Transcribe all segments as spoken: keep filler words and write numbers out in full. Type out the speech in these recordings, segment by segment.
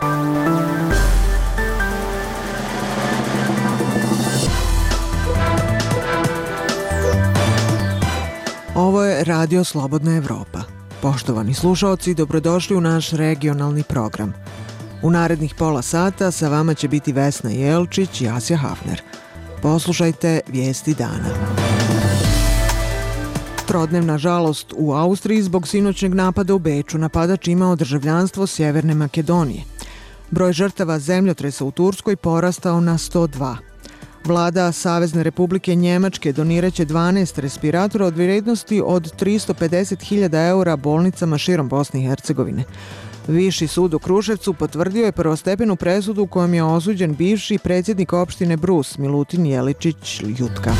Ovo je Radio Slobodna Evropa. Poštovani slušaoci, dobrodošli u naš regionalni program. U narednih pola sata sa vama će biti Vesna Jelčić i Asja Hafner. Poslušajte vijesti dana. Trodnevna žalost u Austriji zbog sinoćnjeg napada u Beču. Napadač imao državljanstvo Sjeverne Makedonije. Broj žrtava zemljotresa u Turskoj porastao na sto dva. Vlada Savezne Republike Njemačke doniraće dvanaest respiratora od vrijednosti od tristo pedeset hiljada eura bolnicama širom Bosne i Hercegovine. Viši sud u Kruševcu potvrdio je prvostepenu presudu kojom je osuđen bivši predsjednik opštine Brus Milutin Jeličić-Ljutka.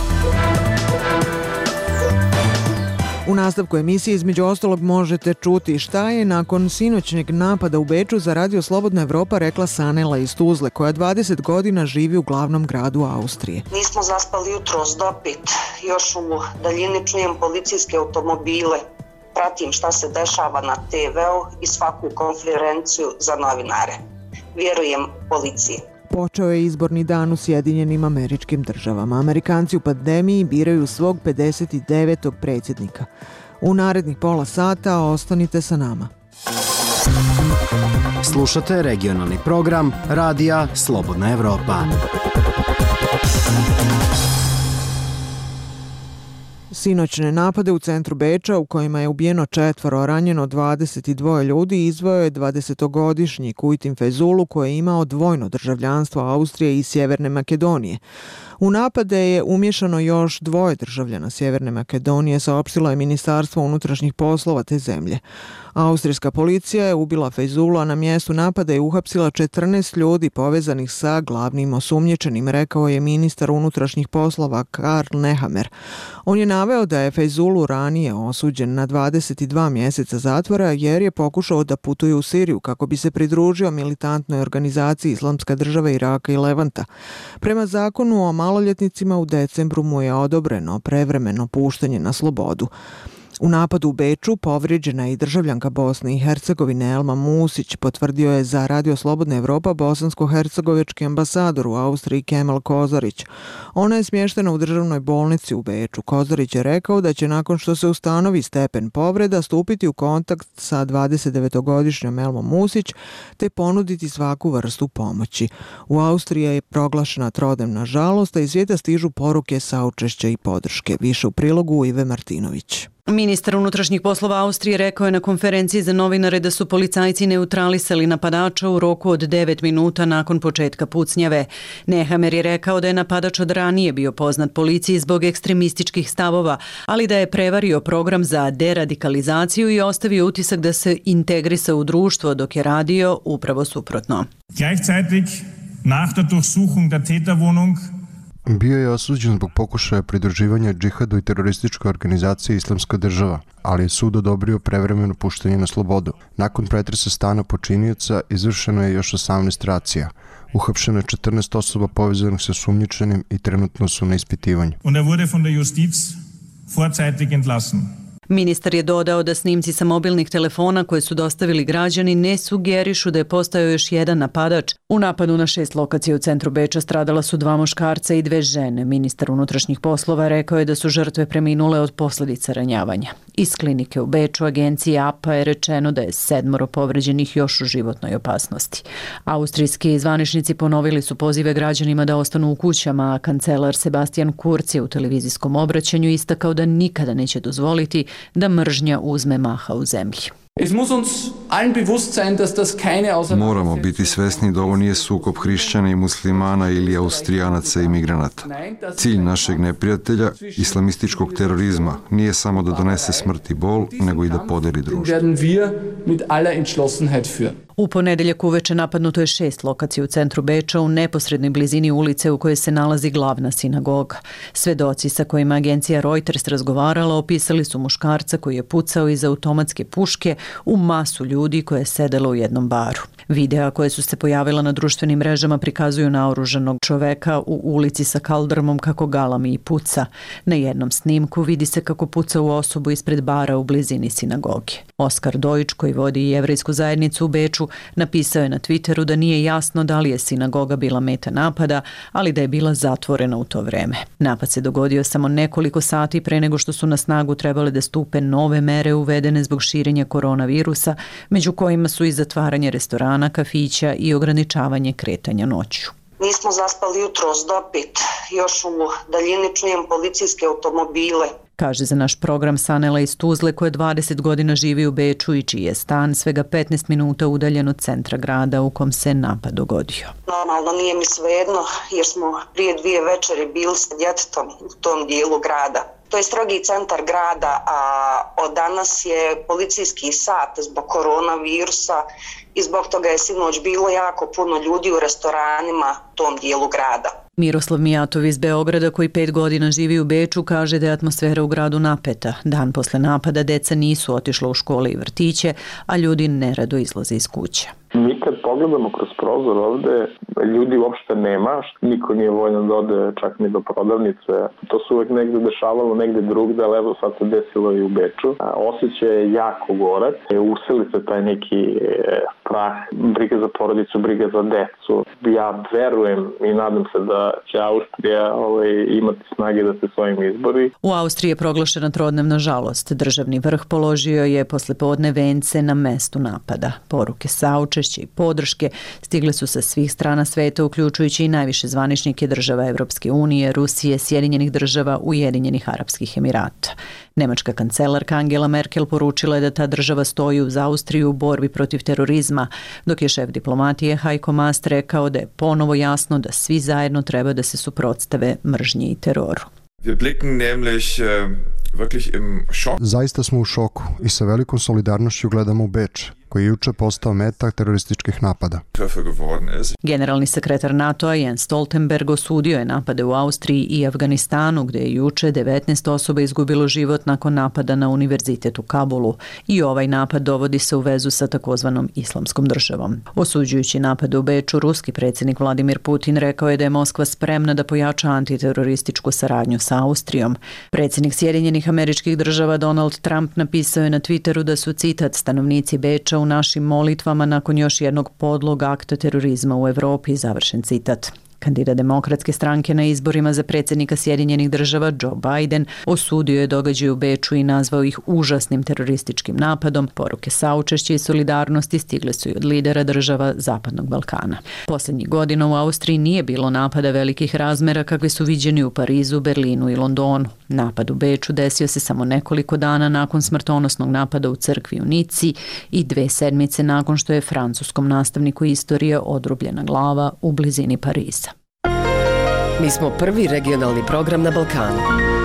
U nastavku emisije između ostalog možete čuti šta je nakon sinoćnjeg napada u Beču za Radio Slobodna Evropa rekla Sanela iz Tuzle, koja dvadeset godina živi u glavnom gradu Austrije. Nismo zaspali jutros dopit, još u daljini čujem policijske automobile, pratim šta se dešava na te veu i svaku konferenciju za novinare. Vjerujem policiji. Počeo je izborni dan u Sjedinjenim Američkim Državama. Amerikanci u pandemiji biraju svog pedeset devetog predsjednika. U narednih pola sata ostanite sa nama. Slušate regionalni program Radija Slobodna Evropa. Sinoćne napade u centru Beča, u kojima je ubijeno četvoro, ranjeno dvadeset dva ljudi, izveo je dvadesetogodišnji Kujtin Fezulu, koji je imao dvojno državljanstvo Austrije i Sjeverne Makedonije. U napade je umješano još dvoje državljana Sjeverne Makedonije, saopštilo je Ministarstvo unutrašnjih poslova te zemlje. Austrijska policija je ubila Fezulu, a na mjestu napada je uhapsila četrnaest ljudi povezanih sa glavnim osumnjičenim, rekao je ministar unutrašnjih poslova Karl Nehammer. On je naveo da je Fezulu ranije osuđen na dvadeset dva mjeseca zatvora jer je pokušao da putuje u Siriju kako bi se pridružio militantnoj organizaciji Islamska država Iraka i Levanta. Prema zakonu o maloljetnicima u decembru mu je odobreno prevremeno puštanje na slobodu. U napadu u Beču povrijeđena je i državljanka Bosne i Hercegovine Elma Musić, potvrdio je za Radio Slobodna Evropa bosansko-hercegovički ambasador u Austriji Kemal Kozarić. Ona je smještena u državnoj bolnici u Beču. Kozarić je rekao da će nakon što se ustanovi stepen povreda stupiti u kontakt sa dvadesetdevetogodišnjom Elmom Musić te ponuditi svaku vrstu pomoći. U Austriji je proglašena trodnevna žalost, a iz svijeta stižu poruke saučešća i podrške. Više u prilogu Ive Martinović. Ministar unutrašnjih poslova Austrije rekao je na konferenciji za novinare da su policajci neutralisali napadača u roku od devet minuta nakon početka pucnjave. Nehammer je rekao da je napadač od ranije bio poznat policiji zbog ekstremističkih stavova, ali da je prevario program za deradikalizaciju i ostavio utisak da se integrisa u društvo, dok je radio upravo suprotno. Gleichzeitig nach der Durchsuchung der Täterwohnung bio je osuđen zbog pokušaja pridruživanja džihadu i terorističkoj organizaciji Islamska država, ali je sud odobrio prevremeno puštanje na slobodu. Nakon pretresa stana počinioca izvršeno je još osamnaest racija. Uhapšeno je četrnaest osoba povezanih sa sumnjičenim i trenutno su na ispitivanju. Und er wurde von der Justiz vorzeitig entlassen. Ministar je dodao da snimci sa mobilnih telefona koje su dostavili građani ne sugerišu da je postojao još jedan napadač. U napadu na šest lokacija u centru Beča stradala su dva muškarca i dve žene. Ministar unutrašnjih poslova rekao je da su žrtve preminule od posljedica ranjavanja. Iz klinike u Beču agencije A P A je rečeno da je sedmoro povređenih još u životnoj opasnosti. Austrijski zvaničnici ponovili su pozive građanima da ostanu u kućama, a kancelar Sebastian Kurz je u televizijskom obraćanju istakao da nikada neće dozvoliti da mržnja uzme maha u zemlji. Moramo biti svesni da ovo nije sukob hrišćana i muslimana ili austrijanaca i migranata. Cilj našeg neprijatelja, islamističkog terorizma, nije samo da donese smrt i bol, nego i da podeli društvo. U ponedeljak uveče napadnuto je šest lokacija u centru Beča u neposrednoj blizini ulice u kojoj se nalazi glavna sinagoga. Svedoci sa kojima agencija Reuters razgovarala opisali su muškarca koji je pucao iz automatske puške u masu ljudi koje je sedelo u jednom baru. Videa koje su se pojavila na društvenim mrežama prikazuju naoružanog čoveka u ulici sa kaldrmom kako galami i puca. Na jednom snimku vidi se kako puca u osobu ispred bara u blizini sinagoge. Oskar Dojić, koji vodi jevrejsku zajednicu u Beču, napisao je na Twitteru da nije jasno da li je sinagoga bila meta napada, ali da je bila zatvorena u to vreme. Napad se dogodio samo nekoliko sati pre nego što su na snagu trebale da stupe nove mere uvedene zbog širenja koronavirusa, među kojima su i zatvaranje restorana, kafića i ograničavanje kretanja noću. Nismo zaspali jutros dopit, još u daljini čujem policijske automobile. Kaže za naš program Sanela iz Tuzle, koja dvadeset godina živi u Beču i čiji je stan svega petnaest minuta udaljen od centra grada u kom se napad dogodio. Normalno nije mi svejedno jer smo prije dvije večeri bili sa djetetom u tom dijelu grada. To je strogi centar grada, a od danas je policijski sat zbog koronavirusa i zbog toga je sinoć bilo jako puno ljudi u restoranima u tom dijelu grada. Miroslav Mijatov iz Beograda, koji pet godina živi u Beču, kaže da je atmosfera u gradu napeta. Dan posle napada deca nisu otišla u škole i vrtiće, a ljudi nerado izlaze iz kuće. Mi kad pogledamo kroz prozor ovde, ljudi uopšte nema, niko nije voljan da ode čak ni do prodavnice. To se uvek negde dešavalo, negde drugde, ali evo sad se desilo i u Beču. Osjećaj je jako gorak, useli se taj neki strah, briga za porodicu, briga za decu. Ja verujem i nadam se da će Austrija ovaj, imati snage da se svojim izbori. U Austriji je proglašena trodnevna žalost. Državni vrh položio je poslepodne vence na mestu napada. Poruke saučešća i podrške stigle su sa svih strana sveta, uključujući i najviše zvaničnike država Evropske unije, Rusije, Sjedinjenih država, Ujedinjenih Arapskih Emirata. Nemačka kancelarka Angela Merkel poručila je da ta država stoji uz Austriju u borbi protiv terorizma, dok je šef diplomatije Heiko Maas rekao da je ponovo jasno da svi zajedno treba da se suprotstave mržnji i teroru. Zaista smo u šoku i sa velikom solidarnošću gledamo u Beč, koji je juče postao meta terorističkih napada. Generalni sekretar NATO-a Jens Stoltenberg osudio je napade u Austriji i Afganistanu, gde je juče devetnaest osoba izgubilo život nakon napada na univerzitet u Kabulu. I ovaj napad dovodi se u vezu sa takozvanom islamskom državom. Osuđujući napade u Beču, ruski predsjednik Vladimir Putin rekao je da je Moskva spremna da pojača antiterorističku saradnju sa Austrijom. Predsjednik Sjedinjenih Američkih Država Donald Trump napisao je na Twitteru da su, citat, stanovnici Beča u našim molitvama nakon još jednog podlog akta terorizma u Evropi, završen citat. Kandidat Demokratske stranke na izborima za predsjednika Sjedinjenih Država Joe Biden osudio je događaj u Beču i nazvao ih užasnim terorističkim napadom. Poruke saučešća i solidarnosti stigle su i od lidera država Zapadnog Balkana. Posljednjih godina u Austriji nije bilo napada velikih razmera kakvi su viđeni u Parizu, Berlinu i Londonu. Napad u Beču desio se samo nekoliko dana nakon smrtonosnog napada u crkvi u Nici i dve sedmice nakon što je francuskom nastavniku istorije odrubljena glava u blizini Pariza. Mi smo prvi regionalni program na Balkanu.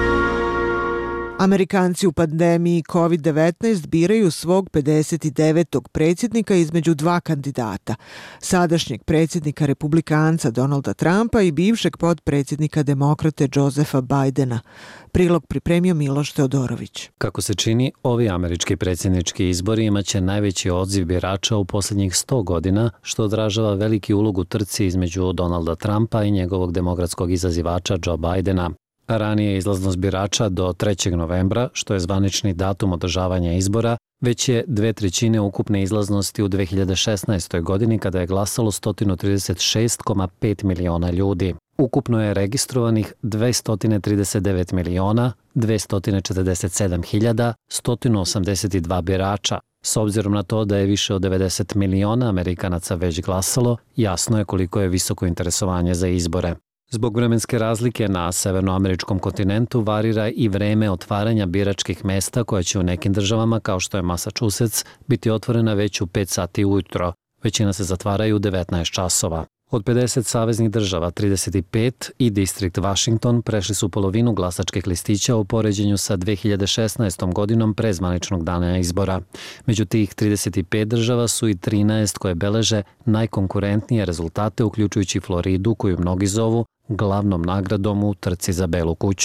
Amerikanci u pandemiji kovid devetnaest biraju svog pedeset devetog predsjednika između dva kandidata, sadašnjeg predsjednika republikanca Donalda Trumpa i bivšeg podpredsjednika demokrate Josepha Bidena. Prilog pripremio Miloš Teodorović. Kako se čini, ovi američki predsjednički izbori imaće najveći odziv birača u posljednjih sto godina, što odražava veliki ulog u trci između Donalda Trumpa i njegovog demokratskog izazivača Joe Bidena. Ranije izlaznost birača do trećeg novembra, što je zvanični datum održavanja izbora, već je dve trećine ukupne izlaznosti u dve hiljade šesnaestoj. godini kada je glasalo sto trideset šest zarez pet miliona ljudi. Ukupno je registrovanih dvesta trideset devet miliona dvesta četrdeset sedam hiljada sto osamdeset dva birača. S obzirom na to da je više od devedeset miliona Amerikanaca već glasalo, jasno je koliko je visoko interesovanje za izbore. Zbog vremenske razlike na severnoameričkom kontinentu varira i vreme otvaranja biračkih mesta koja će u nekim državama, kao što je Massachusetts, biti otvorena već u pet sati ujutro. Većina se zatvaraju u devetnaest časova. Od pedeset saveznih država, trideset pet i distrikt Washington prešli su polovinu glasačkih listića u poređenju sa dve hiljade šesnaestom. godinom pre zvaničnog dana izbora. Među tih trideset pet država su i trinaest koje beleže najkonkurentnije rezultate, uključujući Floridu, koju mnogi zovu glavnom nagradom u trci za Belu kuću.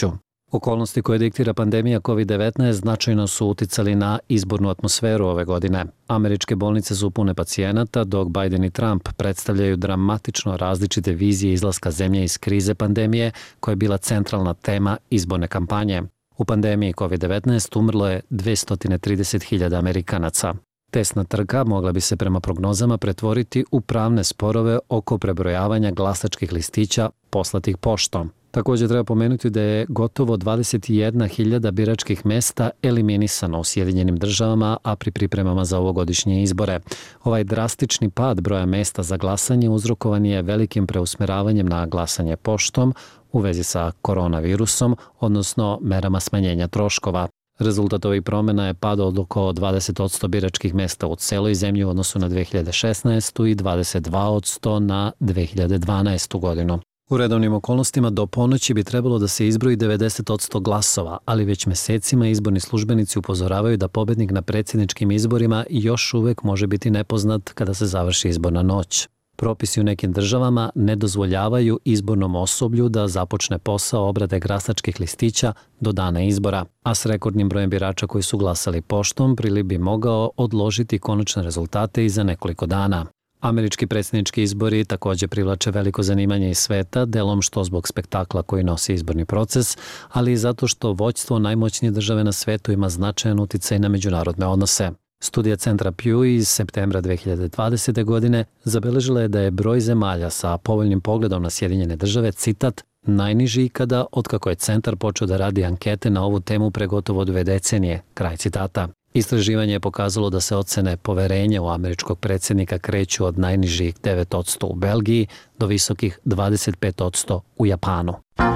Okolnosti koje diktira pandemija kovid devetnaest značajno su uticali na izbornu atmosferu ove godine. Američke bolnice su pune pacijenata, dok Biden i Trump predstavljaju dramatično različite vizije izlaska zemlje iz krize pandemije, koja je bila centralna tema izborne kampanje. U pandemiji kovid devetnaest umrlo je dvesta trideset hiljada Amerikanaca. Testna trka mogla bi se prema prognozama pretvoriti u pravne sporove oko prebrojavanja glasačkih listića poslatih poštom. Također treba pomenuti da je gotovo dvadeset jedna hiljada biračkih mesta eliminisano u Sjedinjenim državama, a pri pripremama za ovogodišnje izbore. Ovaj drastični pad broja mesta za glasanje uzrokovan je velikim preusmeravanjem na glasanje poštom u vezi sa koronavirusom, odnosno merama smanjenja troškova. Rezultat ovih promjena je pad od oko dvadeset posto biračkih mesta u celoj zemlji u odnosu na dve hiljade šesnaestu. i dvadeset dva posto na dve hiljade dvanaestu. godinu. U redovnim okolnostima do ponoći bi trebalo da se izbroji devedeset posto glasova, ali već mesecima izborni službenici upozoravaju da pobednik na predsjedničkim izborima još uvek može biti nepoznat kada se završi izborna noć. Propisi u nekim državama ne dozvoljavaju izbornom osoblju da započne posao obrade glasačkih listića do dana izbora, a s rekordnim brojem birača koji su glasali poštom priliv bi mogao odložiti konačne rezultate i za nekoliko dana. Američki predsjednički izbori također privlače veliko zanimanje iz sveta, delom što zbog spektakla koji nosi izborni proces, ali i zato što vođstvo najmoćnije države na svetu ima značajan uticaj na međunarodne odnose. Studija centra Pew iz septembra dve hiljade dvadesete. godine zabeležila je da je broj zemalja sa povoljnim pogledom na Sjedinjene države, citat, najniži ikada otkako je centar počeo da radi ankete na ovu temu pre gotovo dve decenije, kraj citata. Istraživanje je pokazalo da se ocene poverenja u američkog predsjednika kreću od najnižih devet posto u Belgiji do visokih dvadeset pet posto u Japanu.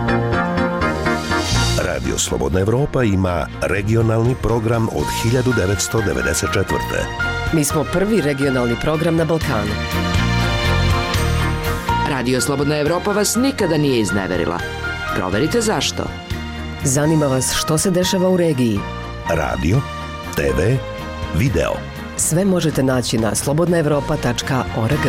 Radio Slobodna Evropa ima regionalni program od hiljadu devetsto devedeset četvrte. Mi smo prvi regionalni program na Balkanu. Radio Slobodna Evropa vas nikada nije izneverila. Proverite zašto. Zanima vas što se dešava u regiji. Radio, te ve, video. Sve možete naći na slobodna evropa tačka org.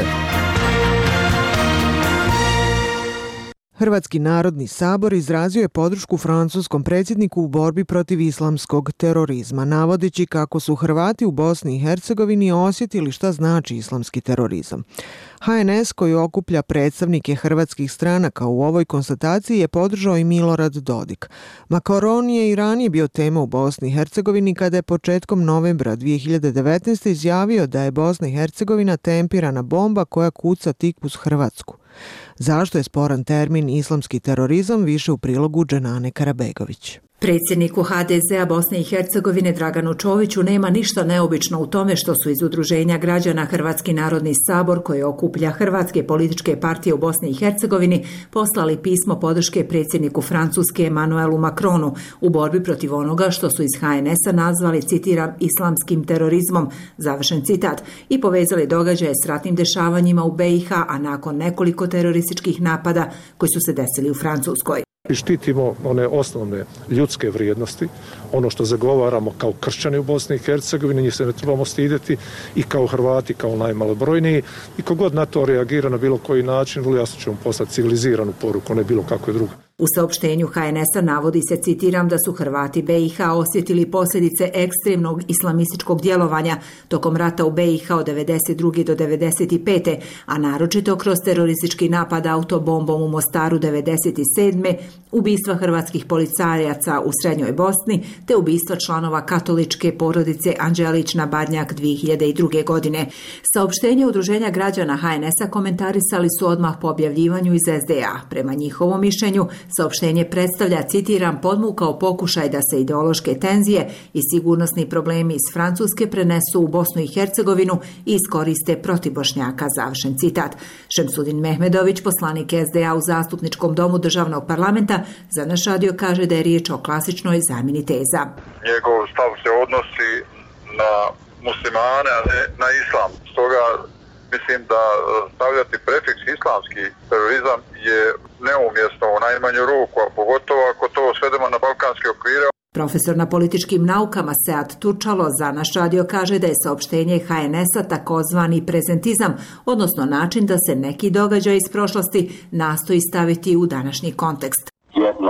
Hrvatski narodni sabor izrazio je podršku francuskom predsjedniku u borbi protiv islamskog terorizma, navodeći kako su Hrvati u Bosni i Hercegovini osjetili šta znači islamski terorizam. ha en es, koji okuplja predstavnike hrvatskih stranaka u ovoj konstataciji, je podržao i Milorad Dodik. Macron je i ranije bio tema u Bosni i Hercegovini kada je početkom novembra dvije hiljade devetnaeste. izjavio da je Bosna i Hercegovina tempirana bomba koja kuca tik uz Hrvatsku. Zašto je sporan termin islamski terorizam, više u prilogu Dženane Karabegović. Predsjedniku ha de zea Bosne i Hercegovine Draganu Čoviću nema ništa neobično u tome što su iz Udruženja građana Hrvatski narodni sabor, koji okuplja hrvatske političke partije u Bosni i Hercegovini, poslali pismo podrške predsjedniku Francuske Emmanuelu Macronu u borbi protiv onoga što su iz ha en es-a nazvali, citiram, islamskim terorizmom, završen citat, i povezali događaje s ratnim dešavanjima u be i ha, a nakon nekoliko terorističkih napada koji su se desili u Francuskoj. I štitimo one osnovne ljudske vrijednosti, ono što zagovaramo kao kršćani u Bosni i Hercegovini, njih se ne trebamo stidjeti, i kao Hrvati, kao najmalobrojniji, i kogod na to reagira na bilo koji način, vrlo jasno ćemo poslati civiliziranu poruku, ne bilo kakve druge. U saopštenju ha en es-a navodi se, citiram, da su Hrvati be i ha osjetili posljedice ekstremnog islamističkog djelovanja tokom rata u be i ha od devedeset druge do devedeset pete. a naročito kroz teroristički napad autobombom u Mostaru devedeset sedme, ubistva hrvatskih policajaca u Srednjoj Bosni te ubistva članova katoličke porodice Anđelić na Badnjak dvije hiljade druge. godine. Saopštenje Udruženja građana ha en es-a komentarisali su odmah po objavljivanju iz es de a. Prema njihovom mišljenju, saopštenje predstavlja, citiram, podmukao pokušaj da se ideološke tenzije i sigurnosni problemi iz Francuske prenesu u Bosnu i Hercegovinu i iskoriste protiv Bošnjaka, završen citat. Šemsudin Mehmedović, poslanik es de a u Zastupničkom domu državnog parlamenta, za naš radio kaže da je riječ o klasičnoj zamjeni teza. Njegov stav se odnosi na muslimane, a ne na islam. Stoga mislim da stavljati prefiks islamski terorizam je neumjesno u najmanju ruku, a pogotovo ako to svedemo na balkanske okvire. Profesor na političkim naukama Sead Turčalo za naš radio kaže da je saopštenje ha en es-a takozvani prezentizam, odnosno način da se neki događaj iz prošlosti nastoji staviti u današnji kontekst. Jedno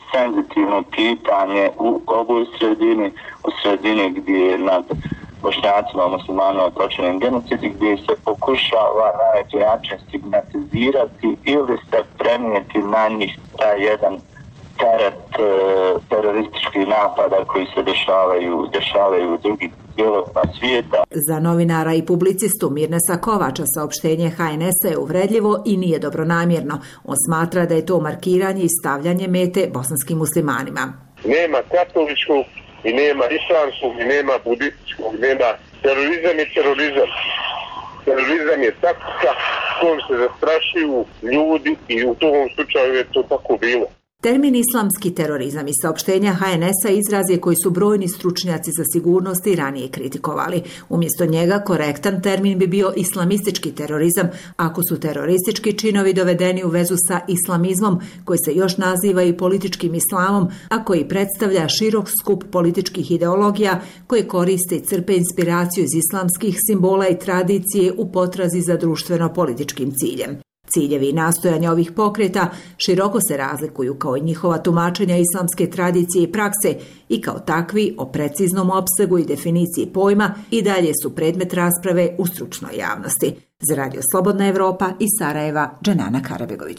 senzitivno pitanje u ovoj sredini, u sredini gdje je nad Bošnjacima, muslimanima počinjen genocid, gdje se pokušava na neki način stigmatizirati ili se prenijeti na njih taj jedan teret e, terorističkih napada koji se dešavaju, dešavaju u drugih dijelovima svijeta. Za novinara i publicistu Mirnesa Kovača saopštenje ha en es a je uvredljivo i nije dobronamjerno. On smatra da je to markiranje i stavljanje mete bosanskim muslimanima. Nema katoličkog i nema islamskog i nema budističkog, nema terorizam i terorizam. Terorizam je taktika kojom se zastrašuju ljudi i u tom slučaju je to tako bilo. Termin islamski terorizam i saopštenja ha en es a izraz je koji su brojni stručnjaci za sigurnost i ranije kritikovali. Umjesto njega korektan termin bi bio islamistički terorizam, ako su teroristički činovi dovedeni u vezu sa islamizmom, koji se još naziva i političkim islamom, a koji predstavlja širok skup političkih ideologija koje koriste i crpe inspiraciju iz islamskih simbola i tradicije u potrazi za društveno-političkim ciljem. Ciljevi i nastojanja ovih pokreta široko se razlikuju kao i njihova tumačenja islamske tradicije i prakse i kao takvi o preciznom opsegu i definiciji pojma i dalje su predmet rasprave u stručnoj javnosti. Za Radio Slobodna Evropa iz Sarajeva, Dženana Karabegović.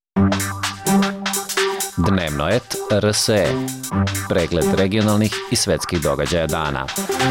Dnevno et er es e. Pregled regionalnih i svetskih događaja dana.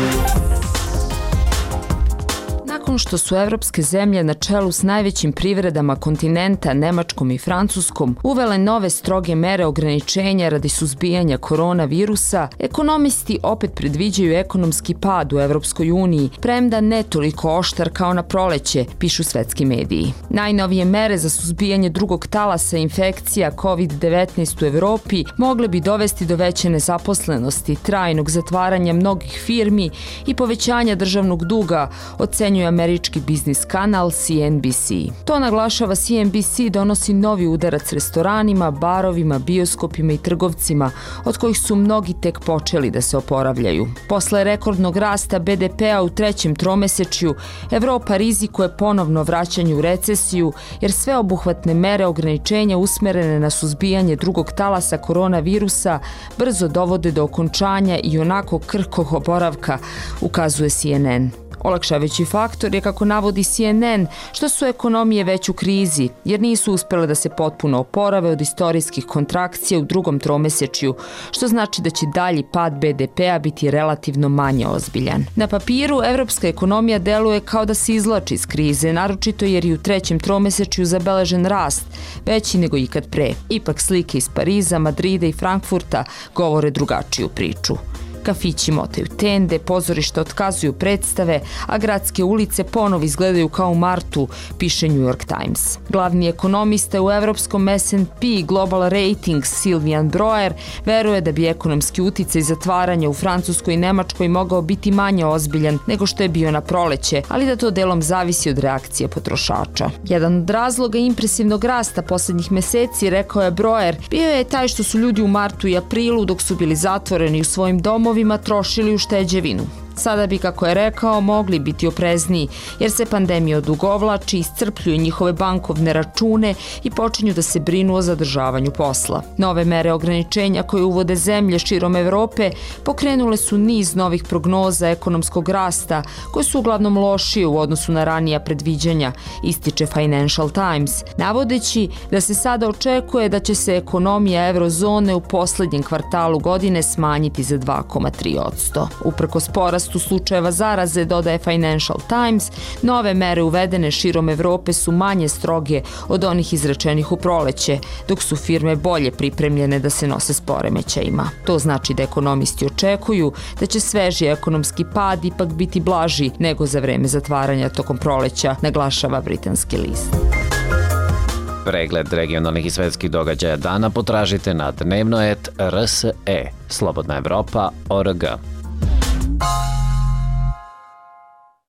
Nakon što su evropske zemlje na čelu s najvećim privredama kontinenta, Nemačkom i Francuskom, uvele nove stroge mere ograničenja radi suzbijanja koronavirusa, ekonomisti opet predviđaju ekonomski pad u Evropskoj uniji, premda ne toliko oštar kao na proleće, pišu svetski mediji. Najnovije mere za suzbijanje drugog talasa infekcija kovid devetnaest u Evropi mogle bi dovesti do veće nezaposlenosti, trajnog zatvaranja mnogih firmi i povećanja državnog duga, ocenjuje američki biznis kanal C N B C. To naglašava C N B C donosi novi udarac restoranima, barovima, bioskopima i trgovcima, od kojih su mnogi tek počeli da se oporavljaju. Posle rekordnog rasta be de pea u trećem tromesečju, Evropa rizikuje ponovno vraćanje u recesiju, jer sve obuhvatne mere ograničenja usmerene na suzbijanje drugog talasa koronavirusa brzo dovode do okončanja i onako krhkog oporavka, ukazuje C N N. Olakšavajući faktor je, kako navodi C N N, što su ekonomije već u krizi, jer nisu uspjele da se potpuno oporave od istorijskih kontrakcija u drugom tromesečju, što znači da će dalji pad be de pea biti relativno manje ozbiljan. Na papiru, evropska ekonomija deluje kao da se izvlači iz krize, naročito jer i u trećem tromesečju zabeležen rast, veći nego ikad pre. Ipak slike iz Pariza, Madrida i Frankfurta govore drugačiju priču. Kafići motaju tende, pozorišta otkazuju predstave, a gradske ulice ponovo izgledaju kao u martu, piše New York Times. Glavni ekonomista u evropskom S and P Global Ratings Sylvian Broer veruje da bi ekonomski uticaj zatvaranja u Francuskoj i Nemačkoj mogao biti manje ozbiljan nego što je bio na proleće, ali da to delom zavisi od reakcije potrošača. Jedan od razloga impresivnog rasta posljednjih meseci, rekao je Broer, bio je taj što su ljudi u martu i aprilu, dok su bili zatvoreni u svojim domovima, trošili u šteđevinu. Sada bi, kako je rekao, mogli biti oprezniji, jer se pandemija odugovlači, iscrpljuju njihove bankovne račune i počinju da se brinu o zadržavanju posla. Nove mere ograničenja koje uvode zemlje širom Evrope pokrenule su niz novih prognoza ekonomskog rasta, koje su uglavnom lošije u odnosu na ranija predviđanja, ističe Financial Times, navodeći da se sada očekuje da će se ekonomija eurozone u poslednjem kvartalu godine smanjiti za dva zarez tri posto. Uprkos porastu u slučajeva zaraze, dodaje Financial Times, nove mere uvedene širom Evrope su manje stroge od onih izrečenih u proleće, dok su firme bolje pripremljene da se nose s poremećajima. To znači da ekonomisti očekuju da će sveži ekonomski pad ipak biti blaži nego za vreme zatvaranja tokom proleća, naglašava britanski list. Pregled regionalnih i svetskih događaja dana potražite na dnevno et er es e. Slobodna Evropa, org.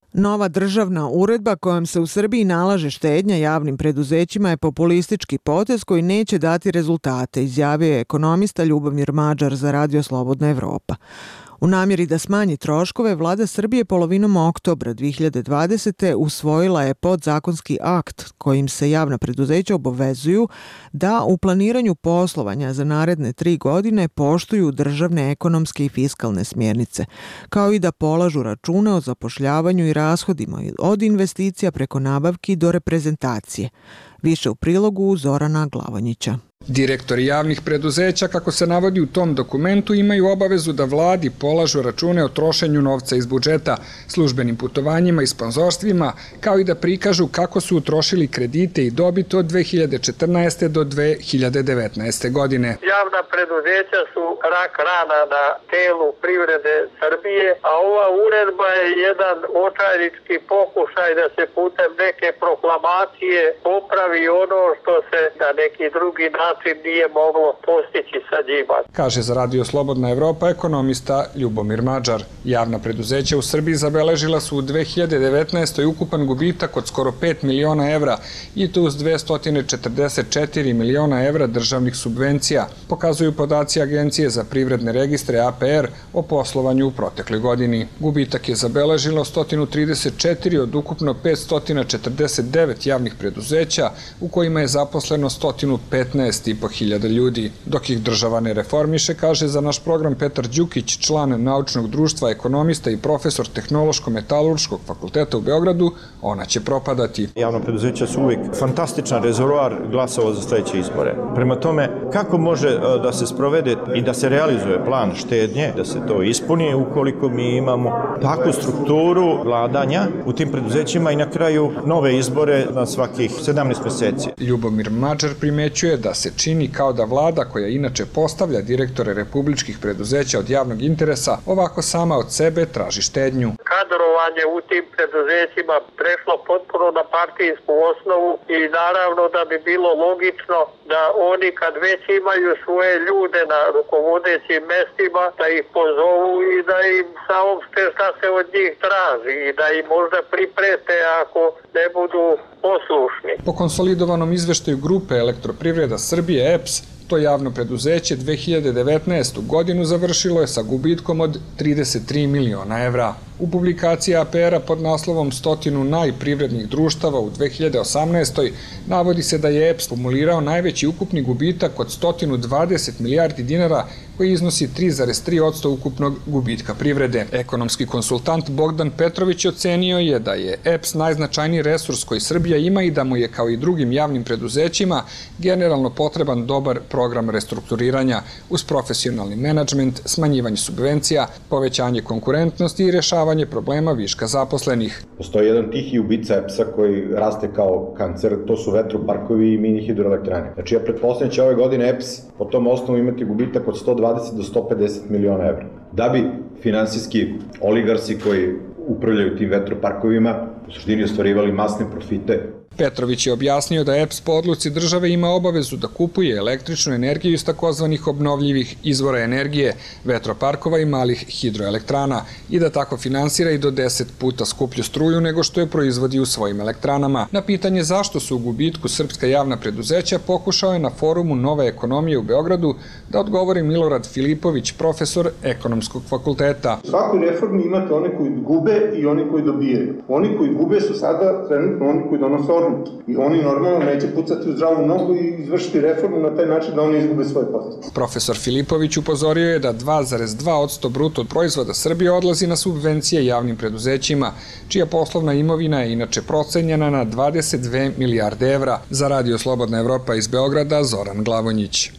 Nova državna uredba kojom se u Srbiji nalaže štednja javnim preduzećima je populistički potez koji neće dati rezultate, izjavio je ekonomista Ljubomir Mađar za Radio Slobodna Evropa. U namjeri da smanji troškove, vlada Srbije polovinom oktobra dve hiljade dvadesete. usvojila je podzakonski akt kojim se javna preduzeća obavezuju da u planiranju poslovanja za naredne tri godine poštuju državne ekonomske i fiskalne smjernice, kao i da polažu račune o zapošljavanju i rashodima od investicija preko nabavki do reprezentacije. Više u prilogu Zorana Glavonjića. Direktori javnih preduzeća, kako se navodi u tom dokumentu, imaju obavezu da vladi polažu račune o trošenju novca iz budžeta, službenim putovanjima i sponzorstvima, kao i da prikažu kako su utrošili kredite i dobit od dve hiljade četrnaeste. do dve hiljade devetnaeste. godine. Javna preduzeća su rak rana na telu privrede Srbije, a ova uredba je jedan očajnički pokušaj da se putem neke proklamacije popravi ono što se na neki drugi način nije moglo postići sa njima. Kaže za Radio Slobodna Evropa ekonomista Ljubomir Mađar. Javna preduzeća u Srbiji zabeležila su u dve hiljade devetnaestoj. ukupan gubitak od skoro pet miliona evra i to uz dvesta četrdeset četiri miliona evra državnih subvencija, pokazuju podaci Agencije za privredne registre A P R o poslovanju u protekle godini. Gubitak je zabeležilo sto trideset četiri od ukupno petsto četrdeset devet javnih preduzeća u kojima je zaposleno sto petnaest i po hiljada ljudi. Dok ih država ne reformiše, kaže za naš program Petar Đukić, član naučnog društva, ekonomista i profesor Tehnološko-metalurškog fakulteta u Beogradu, ona će propadati. Javna preduzeća su uvijek fantastičan rezervoar glasova za sledeće izbore. Prema tome, kako može da se sprovede i da se realizuje plan štednje, da se to ispuni ukoliko mi imamo takvu strukturu vladanja u tim preduzećima i na kraju nove izbore na svakih sedamnaest meseci. Ljubomir Mađar primećuje da se čini kao da vlada, koja inače postavlja direktore republičkih preduzeća od javnog interesa, ovako sama od sebe traži štednju. Kadrovanje u tim preduzećima prešlo potpuno na partijsku osnovu i naravno da bi bilo logično da oni kad već imaju svoje ljude na rukovodećim mestima, da ih pozovu i da im saopšte šta se od njih traži i da im možda priprete ako ne budu poslušni. Po konsolidovanom izveštaju grupe Elektroprivreda Srbije E P S, to javno preduzeće dve hiljade devetnaestu. godinu završilo je sa gubitkom od trideset tri miliona evra. U publikaciji A P R-a pod naslovom stotinu najprivrednih društava u dve hiljade osamnaestoj. navodi se da je E P S kumulirao najveći ukupni gubitak od sto dvadeset milijardi dinara, koji iznosi tri zarez tri posto ukupnog gubitka privrede. Ekonomski konsultant Bogdan Petrović ocenio je da je E P S najznačajniji resurs koji Srbija ima i da mu je, kao i drugim javnim preduzećima, generalno potreban dobar program restrukturiranja uz profesionalni menadžment, smanjivanje subvencija, povećanje konkurentnosti i rešavanje problema viška zaposlenih. Postoji jedan tihi ubica E P S-a koji raste kao kancer, to su vetroparkovi i mini hidroelektrane. Znači ja pretpostavljam će ove godine E P S po tom osnovu imati gubitak od sto dvadeset do sto pedeset miliona evra. Da bi finansijski oligarsi koji upravljaju tim vetroparkovima u suštini ostvarivali masne profite. Petrović je objasnio da E P S po odluci države ima obavezu da kupuje električnu energiju iz takozvanih obnovljivih izvora energije, vetroparkova i malih hidroelektrana i da tako finansira i do deset puta skuplju struju nego što je proizvodi u svojim elektranama. Na pitanje zašto su u gubitku srpska javna preduzeća pokušao je na forumu Nove ekonomije u Beogradu da odgovori Milorad Filipović, profesor ekonomskog fakulteta. U svakoj reformi imate one koji gube i oni koji dobijaju. Oni koji gube su sada trenutno oni koji donose odluke. I oni normalno neće pucati u zdravu nogu i izvršiti reformu na taj način da oni izgube svoje pozicije. Profesor Filipović upozorio je da dva zarez dva posto bruto proizvoda Srbije odlazi na subvencije javnim preduzećima, čija poslovna imovina je inače procenjena na dvadeset dve milijarde evra. Za Radio Slobodna Evropa iz Beograda, Zoran Glavonjić.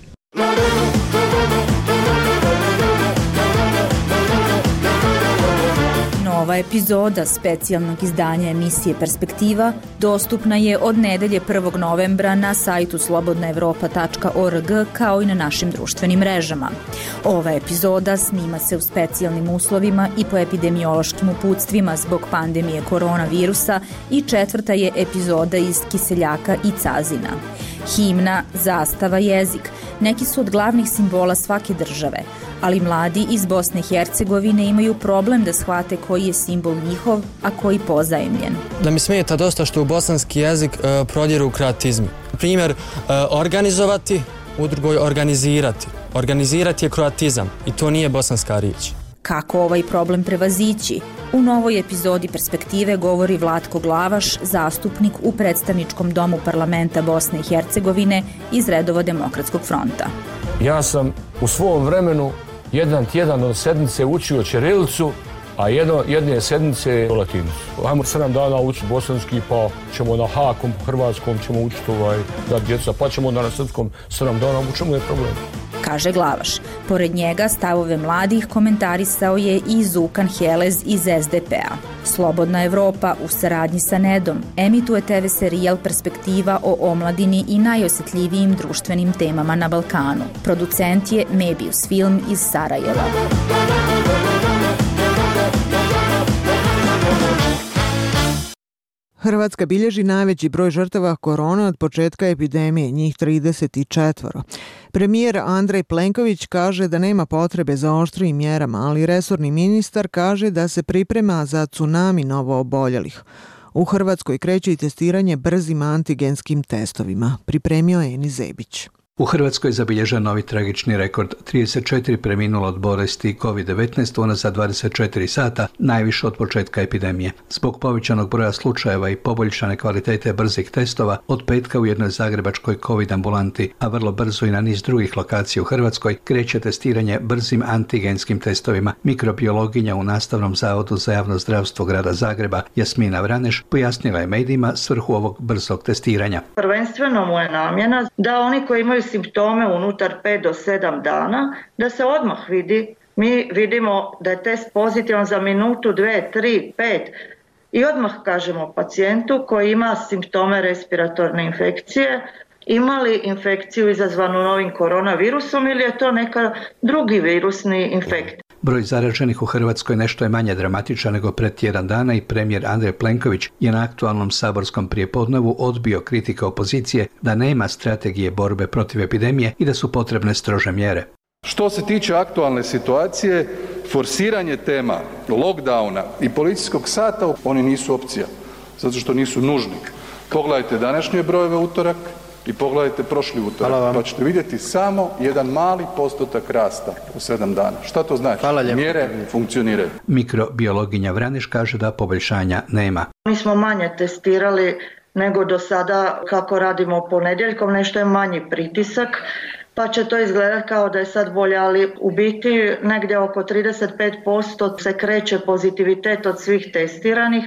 Nova epizoda specijalnog izdanja emisije Perspektiva dostupna je od nedelje prvog novembra na sajtu slobodna evropa tačka org kao i na našim društvenim mrežama. Ova epizoda snima se u specijalnim uslovima i po epidemiološkim uputstvima zbog pandemije koronavirusa i četvrta je epizoda iz Kiseljaka i Cazina. Himna, zastava, jezik, neki su od glavnih simbola svake države, ali mladi iz Bosne i Hercegovine imaju problem da shvate koji je simbol njihov, a koji pozajemljen. Da mi smeta dosta što u bosanski jezik uh, prodiru kroatizmi. Primjer, uh, organizovati, u drugoj organizirati. Organizirati je kroatizam i to nije bosanska riječ. Kako ovaj problem prevazići? U novoj epizodi Perspektive govori Vlatko Glavaš, zastupnik u predstavničkom domu parlamenta Bosne i Hercegovine iz redova Demokratskog fronta. Ja sam u svom vremenu jedan tjedan od sedmice učio ćirilicu, a jedno, jedne sedmice latinicu. Ajmo sedam dana učiti bosanski, pa ćemo na hakom, hrvatskom ćemo učiti ovaj, da djeca, pa ćemo na srpskom sedam dana, u čemu je problem? Kaže Glavaš. Pored njega stavove mladih komentarisao je i Zukan Helez iz es de pe-a. Slobodna Evropa u saradnji sa Nedom emituje te ve serijal Perspektiva o omladini i najosjetljivijim društvenim temama na Balkanu. Producent je Mebius Film iz Sarajeva. Hrvatska bilježi najveći broj žrtava korone od početka epidemije, njih trideset četiri. Premijer Andrej Plenković kaže da nema potrebe za oštrijim mjerama, ali resorni ministar kaže da se priprema za tsunami novooboljelih. U Hrvatskoj kreće i testiranje brzim antigenskim testovima. Pripremio je Eni Zebić. U Hrvatskoj je zabilježen novi tragični rekord, trideset četiri preminulo od bolesti kovid devetnaest unazad dvadeset četiri sata, najviše od početka epidemije. Zbog povećanog broja slučajeva i poboljšane kvalitete brzih testova, od petka u jednoj zagrebačkoj covid ambulanti, a vrlo brzo i na niz drugih lokacija u Hrvatskoj, kreće testiranje brzim antigenskim testovima. Mikrobiologinja u Nastavnom zavodu za javno zdravstvo grada Zagreba, Jasmina Vraneš, pojasnila je medijima svrhu ovog brzog testiranja. Prvenstveno mu je namjena da oni koji imaju simptome unutar pet do sedam dana, da se odmah vidi. Mi vidimo da je test pozitivan za minutu, dve, tri, pet i odmah kažemo pacijentu koji ima simptome respiratorne infekcije, ima li infekciju izazvanu novim koronavirusom ili je to neka drugi virusni infekt. Broj zaraženih u Hrvatskoj nešto je manje dramatičan nego pred tjedan dana i premijer Andrej Plenković je na aktualnom saborskom prijepodnevu odbio kritike opozicije da nema strategije borbe protiv epidemije i da su potrebne strože mjere. Što se tiče aktualne situacije, forsiranje tema lockdowna i policijskog sata, oni nisu opcija, zato što nisu nužni. Pogledajte današnje brojeve utorak i pogledajte prošli utorak, pa ćete vidjeti samo jedan mali postotak rasta u sedam dana. Šta to znači? Mjere funkcioniraju. Mikrobiologinja Vraneš kaže da poboljšanja nema. Mi smo manje testirali nego do sada kako radimo ponedjeljkom, nešto je manji pritisak, pa će to izgledati kao da je sad bolje, ali u biti negdje oko trideset pet posto se kreće pozitivitet od svih testiranih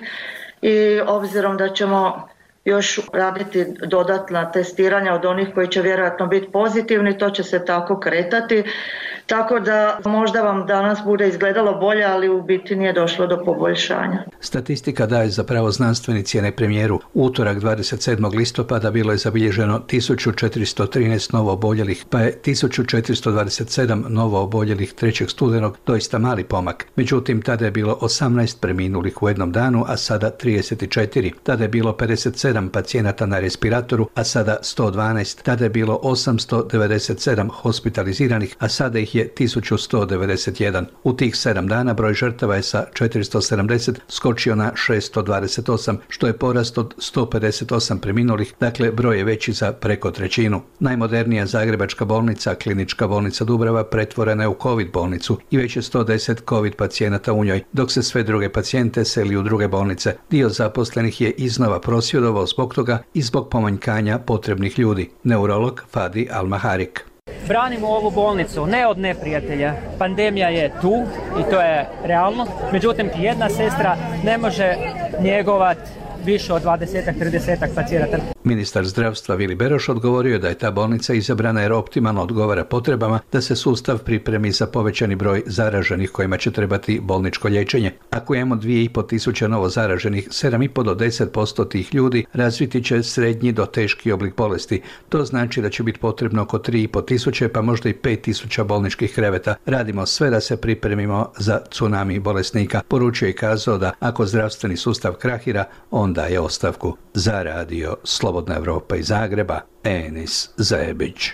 i obzirom da ćemo još raditi dodatna testiranja od onih koji će vjerojatno biti pozitivni, to će se tako kretati. Tako da možda vam danas bude izgledalo bolje, ali u biti nije došlo do poboljšanja. Statistika daje zapravo znanstvenici, a ne premijeru. Utorak dvadeset sedmog listopada bilo je zabilježeno tisuću četiristo trinaest novo oboljelih, pa je tisuću četiristo dvadeset sedam novo oboljelih trećeg studenog, doista mali pomak. Međutim, tada je bilo osamnaest preminulih u jednom danu, a sada trideset četiri. Tada je bilo pedeset sedam pacijenata na respiratoru, a sada sto dvanaest. Tada je bilo osamsto devedeset sedam hospitaliziranih, a sada ih je tisuću sto devedeset jedan. U tih sedam dana broj žrtava je sa četiristo sedamdeset skočio na šesto dvadeset osam, što je porast od sto pedeset osam preminulih, dakle broj je veći za preko trećinu. Najmodernija zagrebačka bolnica, Klinička bolnica Dubrava, pretvorena je u covid bolnicu i već je sto deset covid pacijenata u njoj, dok se sve druge pacijente seli u druge bolnice. Dio zaposlenih je iznova prosvjedovao zbog toga i zbog pomanjkanja potrebnih ljudi. Neurolog Fadi Al-Maharik. Branimo ovu bolnicu ne od neprijatelja. Pandemija je tu i to je realno. Međutim, jedna sestra ne može njegovati više od dvadeset do trideset pacijenata. Ministar zdravstva Vili Beroš odgovorio je da je ta bolnica izabrana jer optimalno odgovara potrebama da se sustav pripremi za povećani broj zaraženih kojima će trebati bolničko liječenje. Ako imamo dvije i pol tisuće novo zaraženih, sedam i pol do deset posto tih ljudi razviti će srednji do teški oblik bolesti. To znači da će biti potrebno oko tri i pol tisuće pa možda i pet tisuća bolničkih kreveta. Radimo sve da se pripremimo za tsunami bolesnika. Poručio je i kazao da ako zdravstveni sustav krahira, onda on daje ostavku. Za radio Slobodna Evropa iz Zagreba, Enis Zajebić.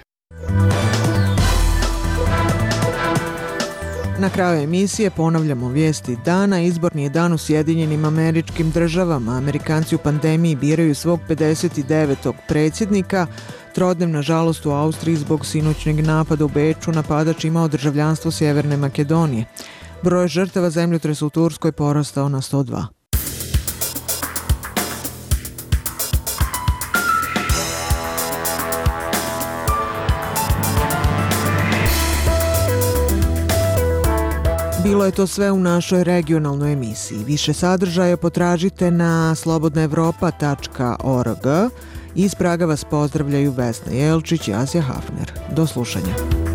Na kraju emisije ponavljamo vijesti dana. Izborni je dan u Sjedinjenim Američkim Državama. Amerikanci u pandemiji biraju svog pedeset devetog predsjednika. Trodnevna žalost u Austriji zbog sinoćnjeg napada u Beču. Napadač imao državljanstvo Sjeverne Makedonije. Broj žrtava zemljotresa u Turskoj porastao na sto dva. Bilo je to sve u našoj regionalnoj emisiji. Više sadržaja potražite na slobodna evropa tačka org. Iz Praga vas pozdravljaju Vesna Jelčić i Asja Hafner. Do slušanja.